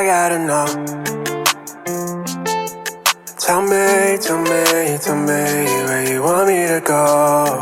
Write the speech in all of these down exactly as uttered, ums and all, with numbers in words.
gotta know. Tell me, tell me, tell me where you want me to go.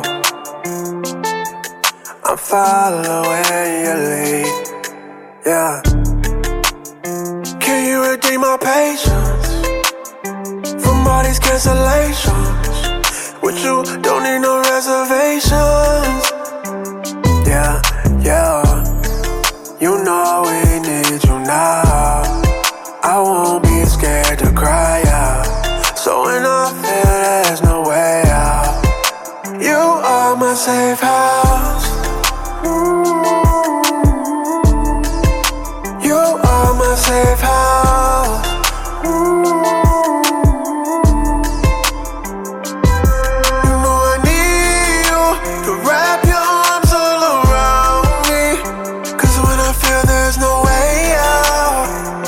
I'm following your lead, yeah. Can you redeem my patience from all these cancellations? With you, don't need no reservations. Yeah, yeah. You know we need you now. I won't be scared to cry out. So when I feel there's no way out, you are my safe house. You are my safe house. You know I need you to wrap your arms all around me. Cause when I feel there's no way out,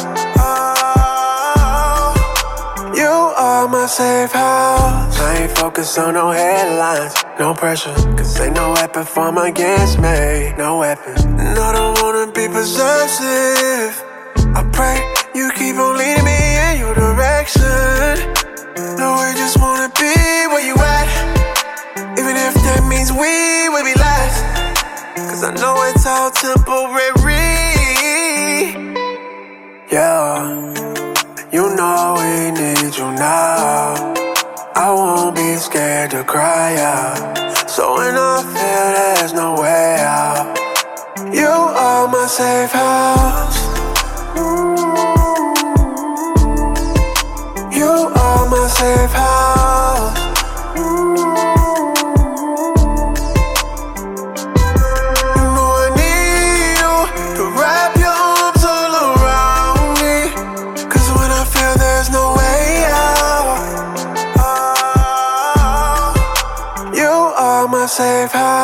oh, you are my safe house. I ain't focused on no headlines, no pressure. Cause ain't no weapon formed against me, no weapon. And I don't wanna be possessive. I pray you keep on leading me in your direction. No, I just wanna be where you at, even if that means we will be last. Cause I know it's all temporary. Yeah, you know we need you now. I won't be scared to cry out. So when I feel there's no way out, you are my safe house. You are my safe house. You know I need you to wrap your arms all around me. Cause when I feel there's no way out, oh, you are my safe house.